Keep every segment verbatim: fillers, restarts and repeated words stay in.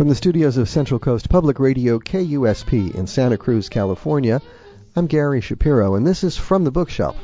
From the studios of Central Coast Public Radio, K U S P, in Santa Cruz, California, I'm Gary Shapiro, and this is From the Bookshelf.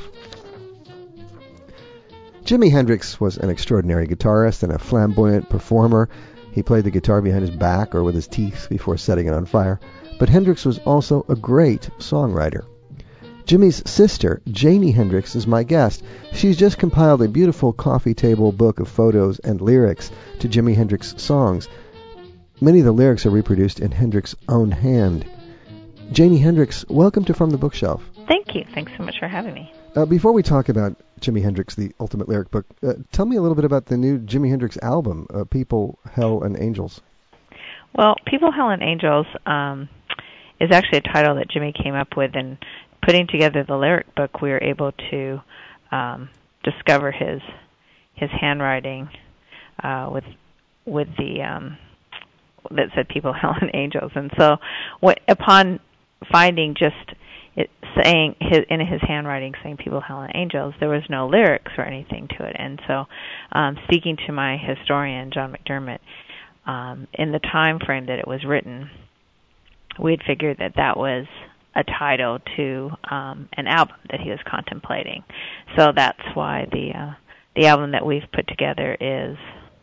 Jimi Hendrix was an extraordinary guitarist and a flamboyant performer. He played the guitar behind his back or with his teeth before setting it on fire. But Hendrix was also a great songwriter. Jimi's sister, Janie Hendrix, is my guest. She's just compiled a beautiful coffee table book of photos and lyrics to Jimi Hendrix songs. Many of the lyrics are reproduced in Hendrix's own hand. Janie Hendrix, welcome to From the Bookshelf. Thank you. Thanks so much for having me. Uh, before we talk about Jimi Hendrix, the Ultimate Lyric Book, uh, tell me a little bit about the new Jimi Hendrix album, uh, People, Hell, and Angels. Well, People, Hell, and Angels um, is actually a title that Jimi came up with, and putting together the lyric book, we were able to um, discover his his handwriting uh, with with the um, that said People, Hell, and Angels. And so, what, upon finding just it saying his, in his handwriting saying People, Hell, and Angels, there was no lyrics or anything to it. And so, um, speaking to my historian, John McDermott, um, in the time frame that it was written, we had figured that that was a title to um, an album that he was contemplating. So that's why the uh, the album that we've put together is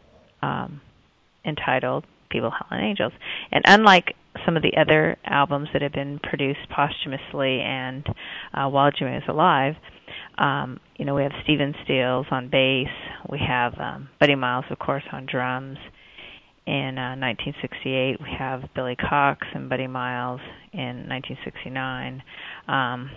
um, entitled People, Hell, and Angels. And unlike some of the other albums that have been produced posthumously and uh, while Jimi was alive, um, you know, we have Stephen Stills on bass, we have um, Buddy Miles, of course, on drums. In uh, nineteen sixty-eight, we have Billy Cox and Buddy Miles. In nineteen sixty-nine, um,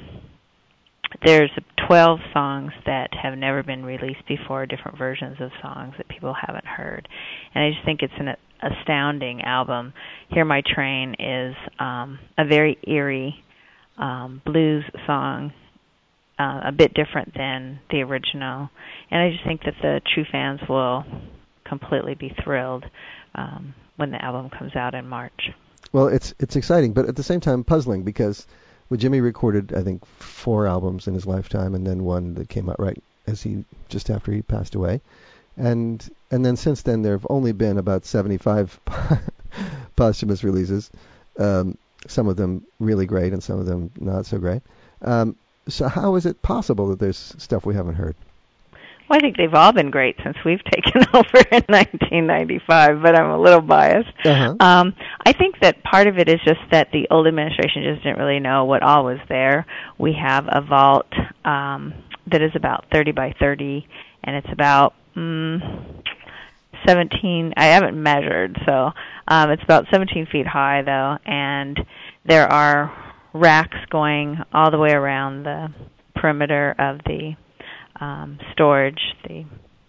there's twelve songs that have never been released before, different versions of songs that people haven't heard. And I just think it's an astounding album. Hear My Train is um, a very eerie um, blues song, uh, a bit different than the original. And I just think that the true fans will completely be thrilled um, when the album comes out in March. Well, it's it's exciting, but at the same time puzzling, because well, Jimi recorded, I think, four albums in his lifetime, and then one that came out right as he just after he passed away, and and then since then there have only been about seventy-five posthumous releases, um, some of them really great and some of them not so great. Um, so how is it possible that there's stuff we haven't heard? Well, I think they've all been great since we've taken over in nineteen ninety-five, but I'm a little biased. Uh-huh. Um, I think that part of it is just that the old administration just didn't really know what all was there. We have a vault um, that is about thirty by thirty, and it's about mm, seventeen, I haven't measured, so um, it's about seventeen feet high, though, and there are racks going all the way around the perimeter of the Um, storage, the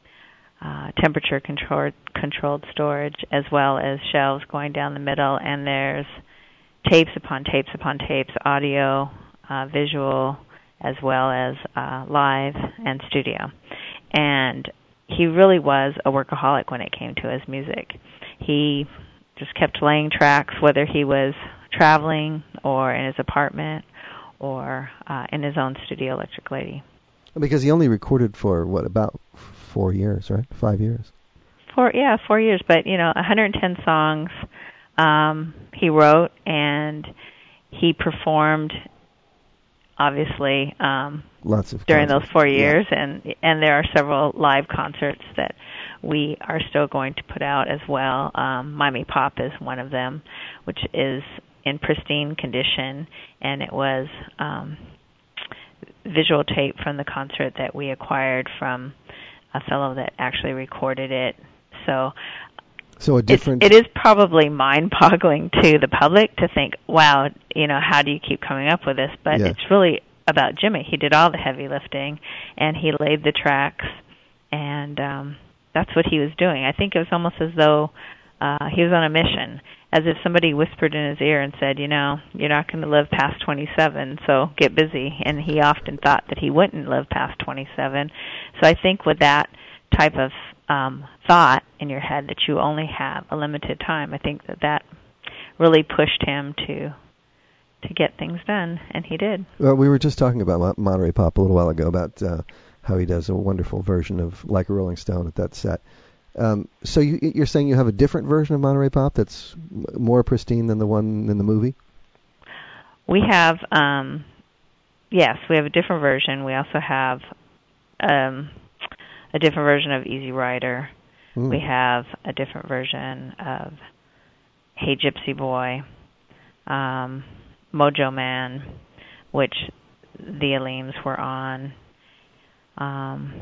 uh, temperature controlled, controlled storage, as well as shelves going down the middle, and there's tapes upon tapes upon tapes, audio, uh, visual, as well as uh, live and studio. And he really was a workaholic when it came to his music. He just kept laying tracks, whether he was traveling or in his apartment or uh, in his own studio, Electric Lady. Because he only recorded for, what, about four years, right? Five years? Four, yeah, four years. But, you know, one hundred ten songs um, he wrote, and he performed, obviously, um, lots of during concerts. those four years. Yeah. And, and there are several live concerts that we are still going to put out as well. Um, Miami Pop is one of them, which is in pristine condition, and it was Um, visual tape from the concert that we acquired from a fellow that actually recorded it. So, so a different. It is probably mind-boggling to the public to think, wow, you know, how do you keep coming up with this? But yeah. It's really about Jimi. He did all the heavy lifting, and he laid the tracks, and um, that's what he was doing. I think it was almost as though uh, he was on a mission, as if somebody whispered in his ear and said, you know, you're not going to live past twenty-seven, so get busy. And he often thought that he wouldn't live past twenty-seven. So I think with that type of um, thought in your head that you only have a limited time, I think that that really pushed him to to get things done, and he did. Well, we were just talking about Monterey Pop a little while ago, about uh, how he does a wonderful version of Like a Rolling Stone at that set. Um, so you, you're saying you have a different version of Monterey Pop that's m- more pristine than the one in the movie? We have, um, yes, we have a different version. We also have um, a different version of Easy Rider. Mm. We have a different version of Hey Gypsy Boy, um, Mojo Man, which the Aleems were on. Um,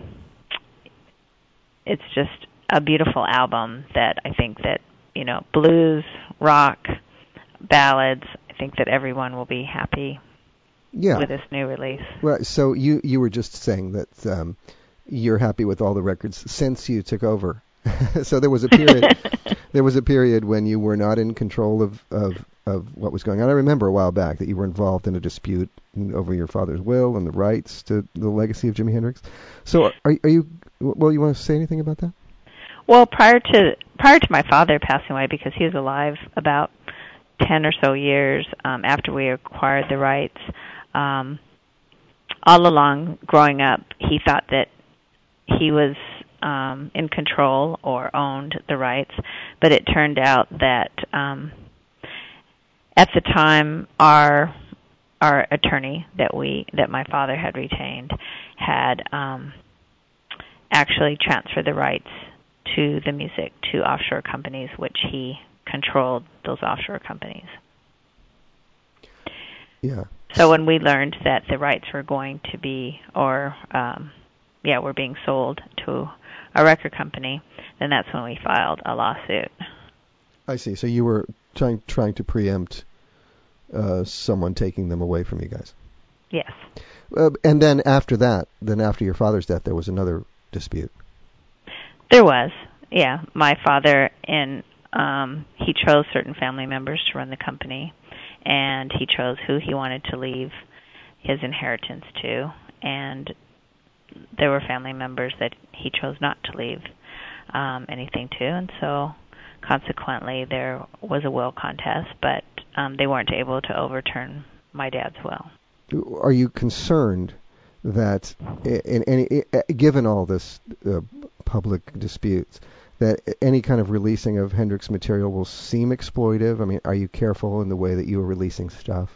it's just a beautiful album that I think that, you know, blues, rock, ballads, I think that everyone will be happy yeah. with this new release. Right. So you, you were just saying that um, you're happy with all the records since you took over. So there was a period there was a period when you were not in control of, of, of what was going on. I remember a while back that you were involved in a dispute over your father's will and the rights to the legacy of Jimi Hendrix. So are, are you, well, you want to say anything about that? Well, prior to prior to my father passing away, because he was alive about ten or so years um, after we acquired the rights, um, all along growing up, he thought that he was um, in control or owned the rights, but it turned out that um, at the time our our attorney that we that my father had retained had um, actually transferred the rights to the music to offshore companies, which he controlled those offshore companies. Yeah. So when we learned that the rights were going to be, or um, yeah, were being sold to a record company, then that's when we filed a lawsuit. I see. So you were trying trying to preempt uh, someone taking them away from you guys. Yes. Uh, and then after that, then after your father's death, there was another dispute. There was, yeah. My father, in um, he chose certain family members to run the company, and he chose who he wanted to leave his inheritance to, and there were family members that he chose not to leave um, anything to, and so consequently there was a will contest, but um, they weren't able to overturn my dad's will. Are you concerned that, in any, given all this uh, public disputes, that any kind of releasing of Hendrix material will seem exploitive? I mean, are you careful in the way that you are releasing stuff?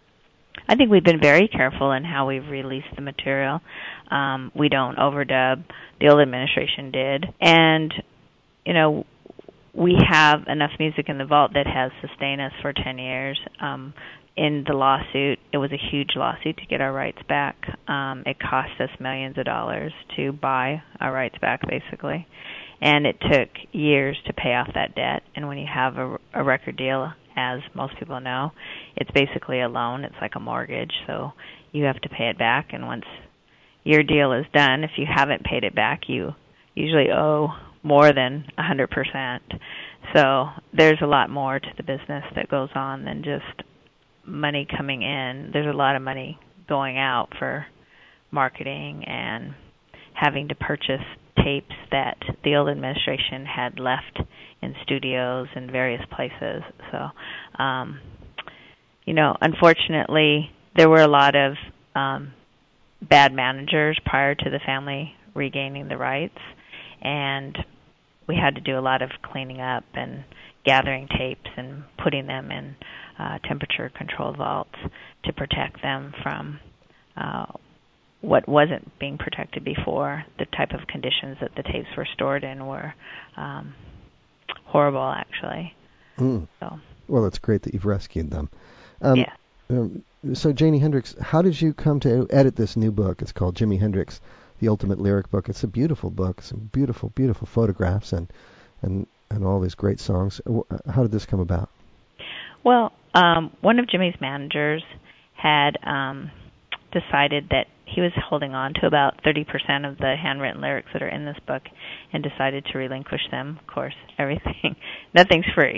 I think we've been very careful in how we've released the material. Um, we don't overdub. The old administration did. And, you know, we have enough music in the vault that has sustained us for ten years. Um, in the lawsuit, it was a huge lawsuit to get our rights back. Um, it cost us millions of dollars to buy our rights back, basically. And it took years to pay off that debt. And when you have a, a record deal, as most people know, it's basically a loan. It's like a mortgage. So you have to pay it back. And once your deal is done, if you haven't paid it back, you usually owe more than one hundred percent. So there's a lot more to the business that goes on than just money coming in. There's a lot of money going out for marketing and having to purchase tapes that the old administration had left in studios in various places. So, um, you know, unfortunately, there were a lot of um, bad managers prior to the family regaining the rights, and we had to do a lot of cleaning up and gathering tapes and putting them in uh, temperature-controlled vaults to protect them from uh, what wasn't being protected before. The type of conditions that the tapes were stored in were um, horrible, actually. Mm. So. Well, it's great that you've rescued them. Um, yeah. Um, so, Janie Hendrix, how did you come to edit this new book? It's called Jimi Hendrix, The Ultimate Lyric Book. It's a beautiful book, some beautiful, beautiful photographs, and and, and all these great songs. How did this come about? Well, um, one of Jimmy's managers had um, decided that he was holding on to about thirty percent of the handwritten lyrics that are in this book and decided to relinquish them. Of course, everything, nothing's free.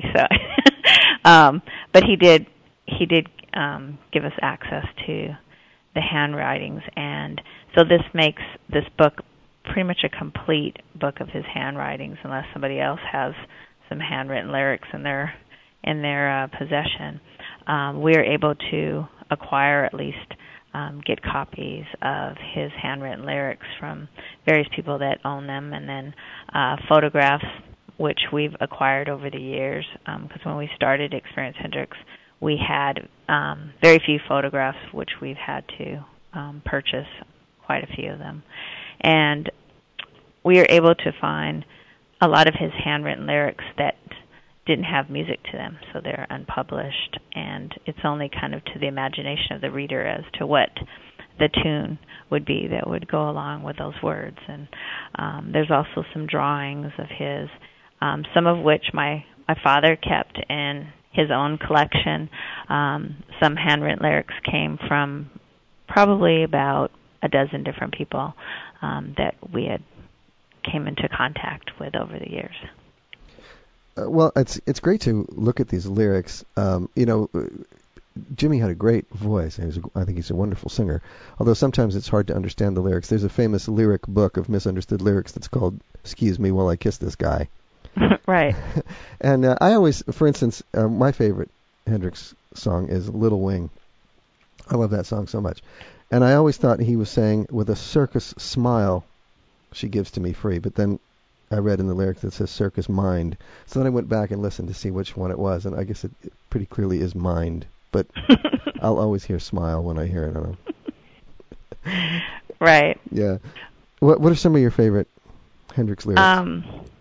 So, um, but he did, he did um, give us access to the handwritings, and so this makes this book pretty much a complete book of his handwritings, unless somebody else has some handwritten lyrics in their in their uh, possession. Um, we are able to acquire at least um, get copies of his handwritten lyrics from various people that own them, and then uh, photographs, which we've acquired over the years. Because um, when we started Experience Hendrix, we had um, very few photographs, which we've had to um, purchase quite a few of them. And we are able to find a lot of his handwritten lyrics that didn't have music to them, so they're unpublished, and it's only kind of to the imagination of the reader as to what the tune would be that would go along with those words. And um, there's also some drawings of his, um, some of which my, my father kept in his own collection. Um, some handwritten lyrics came from probably about a dozen different people um, that we had came into contact with over the years. Uh, well, it's it's great to look at these lyrics. Um, you know, Jimmy had a great voice. He was a, I think he's a wonderful singer. Although sometimes it's hard to understand the lyrics. There's a famous lyric book of misunderstood lyrics that's called "Excuse Me While I Kiss This Guy." Right. And uh, I always, for instance, uh, my favorite Hendrix song is "Little Wing." I love that song so much. And I always thought he was saying, "With a circus smile, she gives to me free." But then I read in the lyrics that says "circus mind." So then I went back and listened to see which one it was, and I guess it, it pretty clearly is mind. But I'll always hear "smile" when I hear it on him. Right. Yeah. What What are some of your favorite Hendrix lyrics? Um.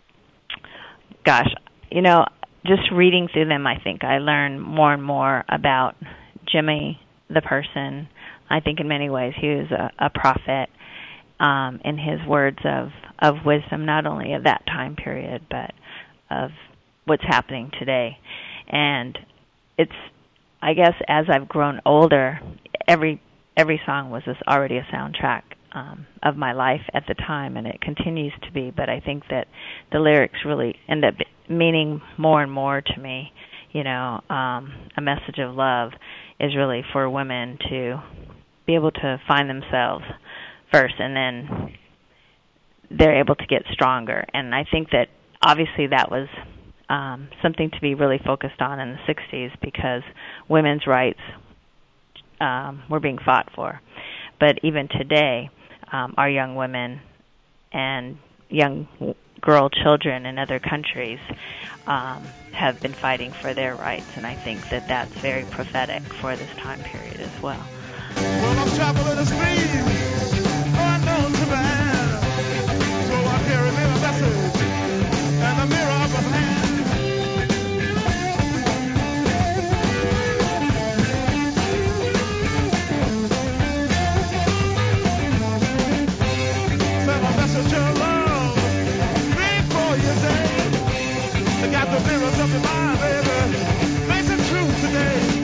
Gosh, you know, just reading through them, I think I learn more and more about Jimmy, the person. I think in many ways he was a, a prophet um, in his words of, of wisdom, not only of that time period, but of what's happening today. And it's, I guess, as I've grown older, every every song was this already a soundtrack um, of my life at the time, and it continues to be. But I think that the lyrics really end up meaning more and more to me. You know, um, a message of love is really for women to be able to find themselves first, and then they're able to get stronger. And I think that obviously that was um, something to be really focused on in the sixties, because women's rights um, were being fought for. But even today, um, our young women and young girl children in other countries um, have been fighting for their rights, and I think that that's very prophetic for this time period as well. Well, I'm traveling the streets, unknown to man, so I carry me a message and a mirror of a hand. Send a message of love before your day. I got the mirrors of your mind, baby, makes it true today.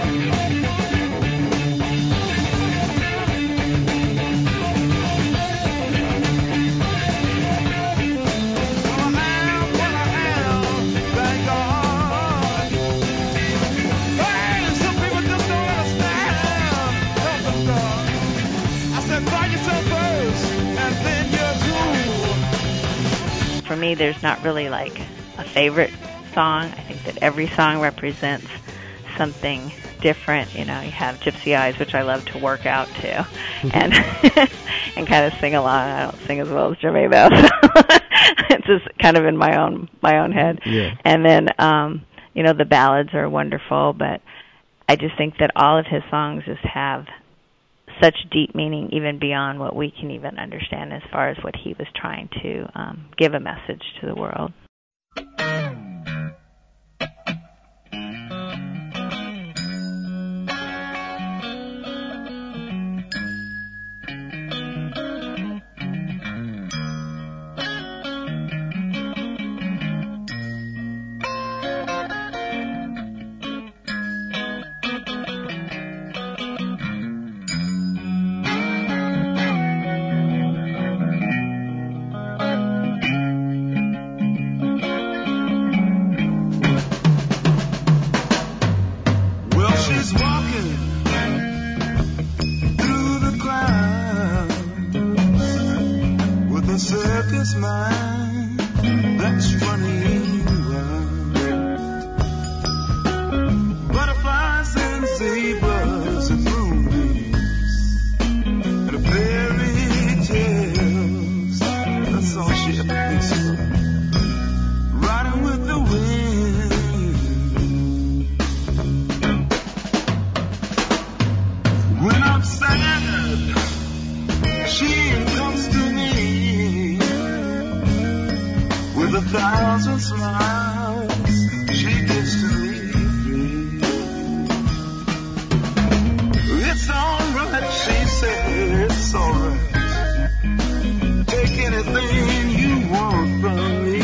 For me, there's not really like a favorite song. I think that every song represents something different. You know, you have Gypsy Eyes, which I love to work out to, and and kind of sing along. I don't sing as well as Jimmy though, so it's just kind of in my own my own head. Yeah. And then um, you know, the ballads are wonderful, but I just think that all of his songs just have such deep meaning, even beyond what we can even understand, as far as what he was trying to um, give a message to the world. Butterflies and zebras and moonbeams the thousand smiles she gives to me. It's alright, she said, it's alright. Take anything you want from me.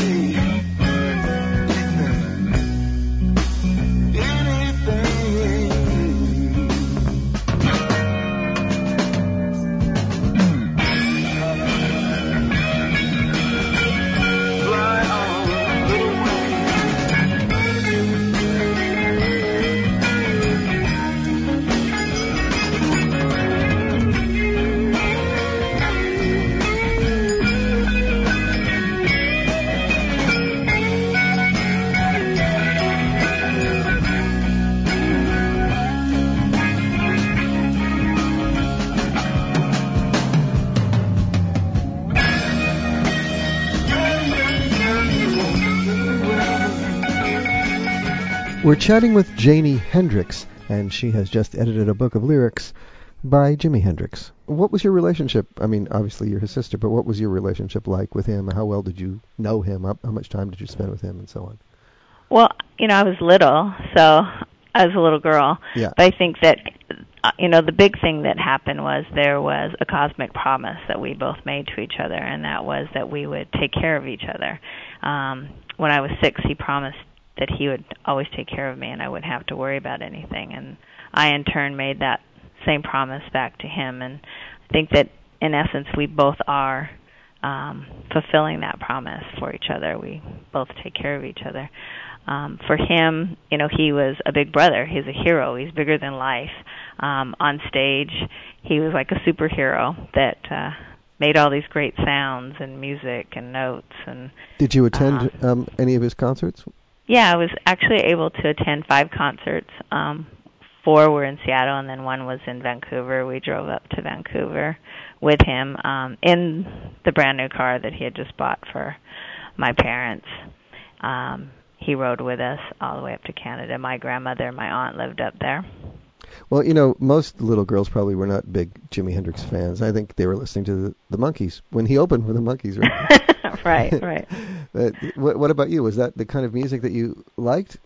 We're chatting with Janie Hendricks, and she has just edited a book of lyrics by Jimi Hendrix. What was your relationship? I mean, obviously you're his sister, but what was your relationship like with him? How well did you know him? How, how much time did you spend with him, and so on? Well, you know, I was little, so I was a little girl. Yeah. But I think that, uh, you know, the big thing that happened was there was a cosmic promise that we both made to each other, and that was that we would take care of each other. Um, when I was six, he promised that he would always take care of me and I wouldn't have to worry about anything. And I, in turn, made that same promise back to him. And I think that, in essence, we both are um, fulfilling that promise for each other. We both take care of each other. Um, for him, you know, he was a big brother. He's a hero. He's bigger than life. Um, on stage, he was like a superhero that uh, made all these great sounds and music and notes. And Did you attend uh, um, any of his concerts? Yeah, I was actually able to attend five concerts. Um, four were in Seattle, and then one was in Vancouver. We drove up to Vancouver with him um, in the brand new car that he had just bought for my parents. Um, he rode with us all the way up to Canada. My grandmother and my aunt lived up there. Well, you know, most little girls probably were not big Jimi Hendrix fans. I think they were listening to the, the Monkees when he opened for the Monkees, right? Right, right. uh, what, what about you? Was that the kind of music that you liked?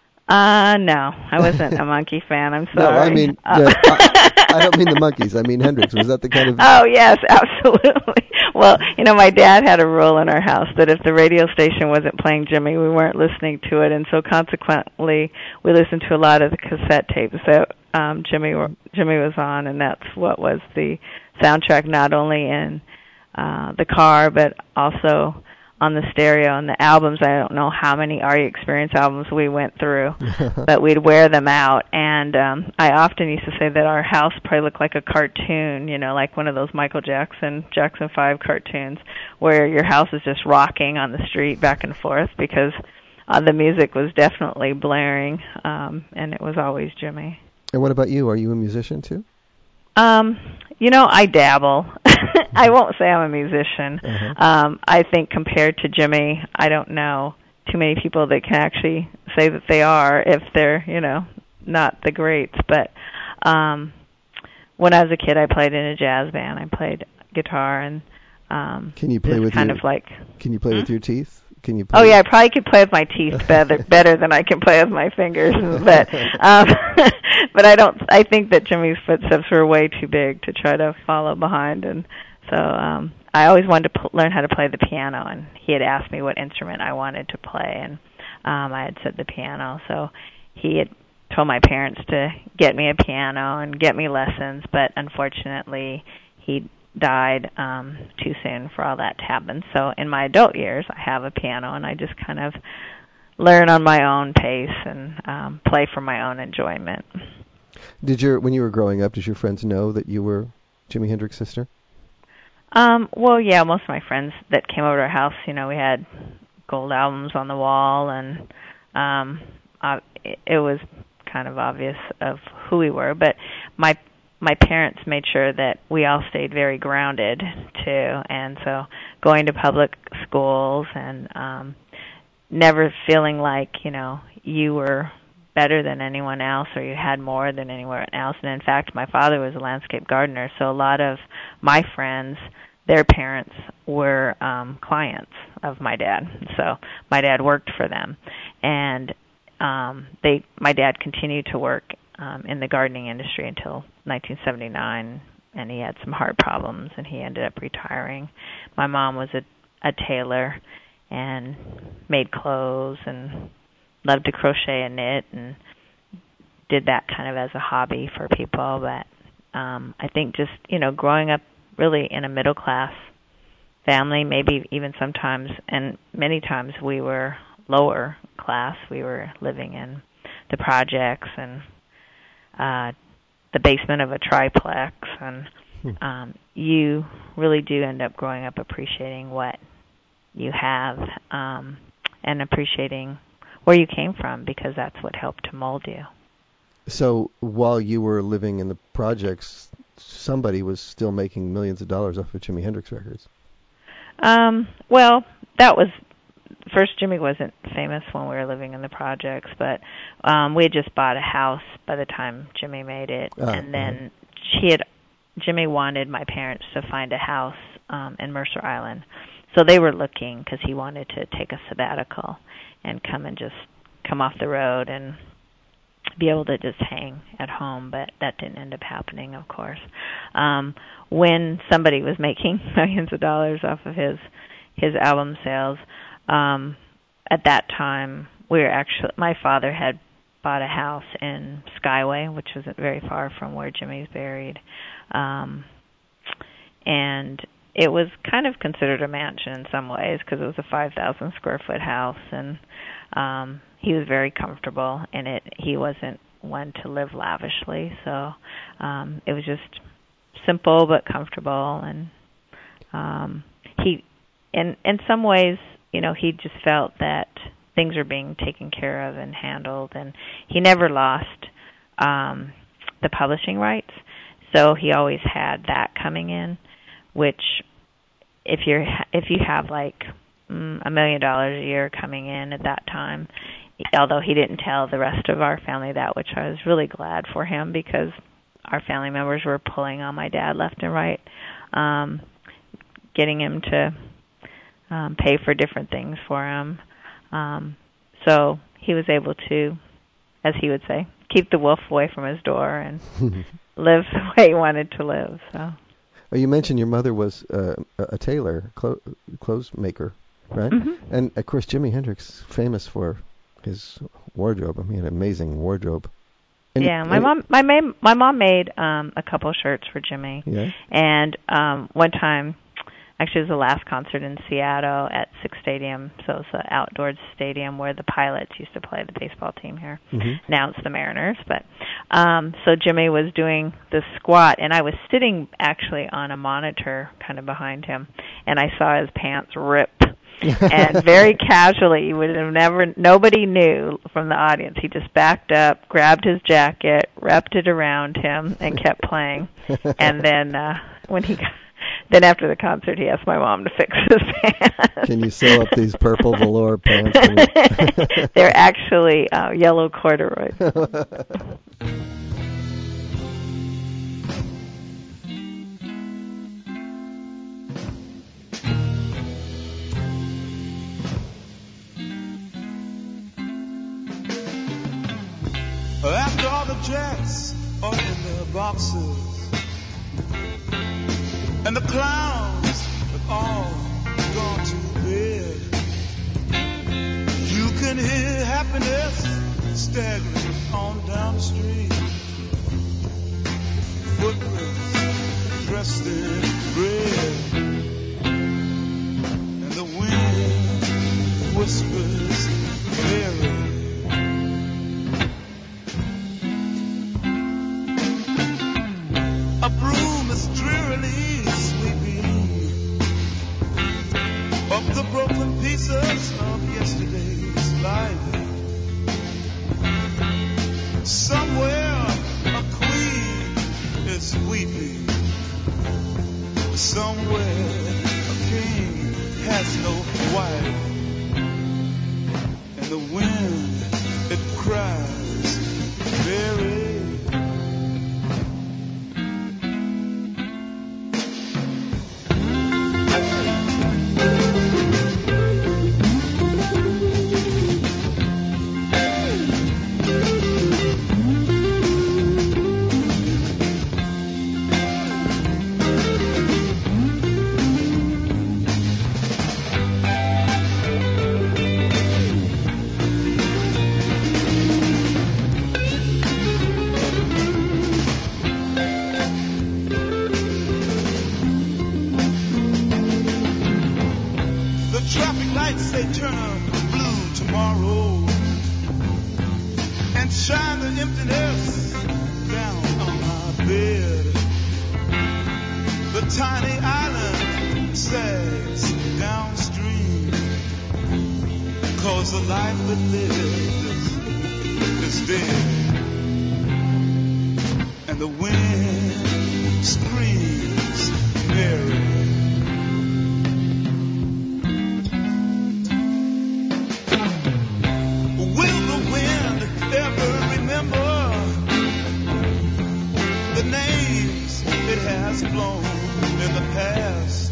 Uh, no, I wasn't a Monkee fan. I'm sorry. No, I mean, uh, uh, I, I don't mean the Monkees. I mean Hendrix. Was that the kind of... Oh, yes, absolutely. Well, you know, my dad had a rule in our house that if the radio station wasn't playing Jimmy, we weren't listening to it, and so consequently, we listened to a lot of the cassette tapes that um, Jimmy were, Jimmy was on, and that's what was the soundtrack, not only in uh, the car, but also on the stereo and the albums. I don't know how many R E Experience albums we went through, but we'd wear them out. And um, I often used to say that our house probably looked like a cartoon, you know, like one of those Michael Jackson, Jackson five cartoons, where your house is just rocking on the street back and forth because uh, the music was definitely blaring, um, and it was always Jimmy. And what about you? Are you a musician too? Um, you know, I dabble. I won't say I'm a musician. Uh-huh. Um, I think compared to Jimmy, I don't know too many people that can actually say that they are if they're, you know, not the greats. But um, when I was a kid, I played in a jazz band. I played guitar and um, can you play with kind your, of like. Can you play hmm? with your teeth? Can you play Oh yeah, I probably could play with my teeth better better than I can play with my fingers. But um, but I don't. I think that Jimmy's footsteps were way too big to try to follow behind, and so um, I always wanted to p- learn how to play the piano. And he had asked me what instrument I wanted to play, and um, I had said the piano. So he had told my parents to get me a piano and get me lessons, but unfortunately he died um, too soon for all that to happen. So in my adult years, I have a piano, and I just kind of learn on my own pace and um, play for my own enjoyment. Did your when you were growing up, did your friends know that you were Jimi Hendrix's sister? Um, well, yeah, most of my friends that came over to our house, you know, we had gold albums on the wall, and um, uh, it, it was kind of obvious of who we were. But my my parents made sure that we all stayed very grounded too, and so going to public schools and um, never feeling like, you know, you were better than anyone else or you had more than anyone else. And in fact, my father was a landscape gardener, so a lot of my friends their parents were um, clients of my dad. So my dad worked for them, and um, they my dad continued to work um, in the gardening industry until nineteen seventy-nine, and he had some heart problems, and he ended up retiring. My mom was a, a tailor and made clothes and loved to crochet and knit and did that kind of as a hobby for people. But um, I think just, you know, growing up really in a middle class family, maybe even sometimes, and many times we were lower class. We were living in the projects and uh, the basement of a triplex, and um, you really do end up growing up appreciating what you have um, and appreciating where you came from, because that's what helped to mold you. So while you were living in the projects, somebody was still making millions of dollars off of Jimi Hendrix records. Um, well, that was, first Jimmy wasn't famous when we were living in the projects, but um, we had just bought a house by the time Jimmy made it, Ah, and then she had, Jimmy wanted my parents to find a house um, in Mercer Island. So they were looking because he wanted to take a sabbatical and come and just come off the road and be able to just hang at home, but that didn't end up happening, of course. Um, when somebody was making millions of dollars off of his his album sales, um, at that time, we were actually, my father had bought a house in Skyway, which wasn't very far from where Jimmy's buried, um, and it was kind of considered a mansion in some ways because it was a five thousand square foot house, and um, he was very comfortable in it. He wasn't one to live lavishly, so um, it was just simple but comfortable. And um, he, in in some ways, you know, he just felt that things were being taken care of and handled, and he never lost um, the publishing rights, so he always had that coming in, which if you're if you have like mm, a million dollars a year coming in at that time, although he didn't tell the rest of our family that, which I was really glad for him, because our family members were pulling on my dad left and right, um, getting him to um, pay for different things for him. Um, so he was able to, as he would say, keep the wolf away from his door and live the way he wanted to live. So. Well, you mentioned your mother was uh, a tailor, clo- clothes maker, right? Mm-hmm. And of course, Jimi Hendrix, famous for his wardrobe. I mean, an amazing wardrobe. And, yeah, my and, mom, my ma- my mom made um, a couple shirts for Jimmy. Yeah. And um, one time, actually, it was the last concert in Seattle at Six Stadium, so it's an outdoor stadium where the Pilots used to play, the baseball team here. Mm-hmm. Now it's the Mariners. But um, so Jimmy was doing the squat, and I was sitting actually on a monitor kind of behind him, and I saw his pants rip. And very casually, you would have never, nobody knew from the audience. He just backed up, grabbed his jacket, wrapped it around him, and kept playing. And then uh, when he got, then after the concert, he asked my mom to fix his pants. Can you sew up these purple velour pants? They're actually uh, yellow corduroy. After all the jets are in their boxes, and the clowns have all gone to bed, you can hear happiness staggering on down the street. Footprints dressed in red, and the wind whispers very. A broom is drearily sweeping up the broken pieces of yesterday's life. Somewhere a queen is weeping. Somewhere traffic lights, they turn blue tomorrow. And shine the emptiness down on my bed. The tiny island sags downstream, 'cause the life that lives is dead. And the wind screams merry. Will the wind ever remember the names it has blown in the past?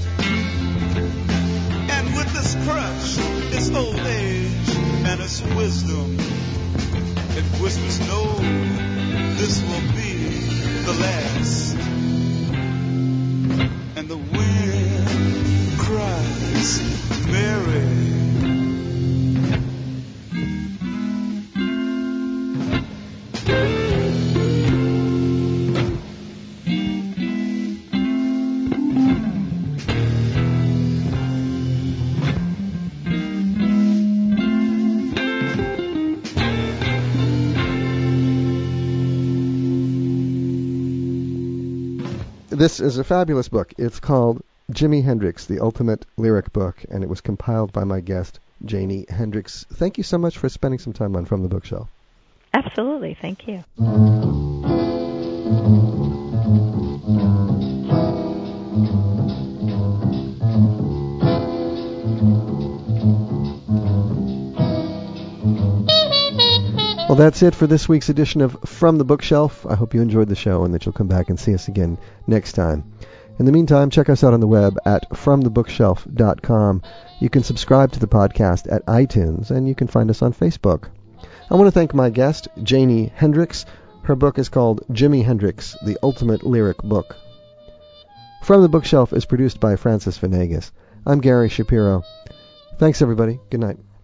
And with this crutch, its old age and its wisdom, it whispers, no, this will be the last. And the wind cries, Mary. This is a fabulous book. It's called Jimi Hendrix, the Ultimate Lyric Book, and it was compiled by my guest, Janie Hendrix. Thank you so much for spending some time on From the Bookshelf. Absolutely. Thank you. Well, that's it for this week's edition of From the Bookshelf. I hope you enjoyed the show and that you'll come back and see us again next time. In the meantime, check us out on the web at from the bookshelf dot com. You can subscribe to the podcast at iTunes, and you can find us on Facebook. I want to thank my guest, Janie Hendrix. Her book is called Jimi Hendrix, the Ultimate Lyric Book. From the Bookshelf is produced by Francis Venegas. I'm Gary Shapiro. Thanks, everybody. Good night.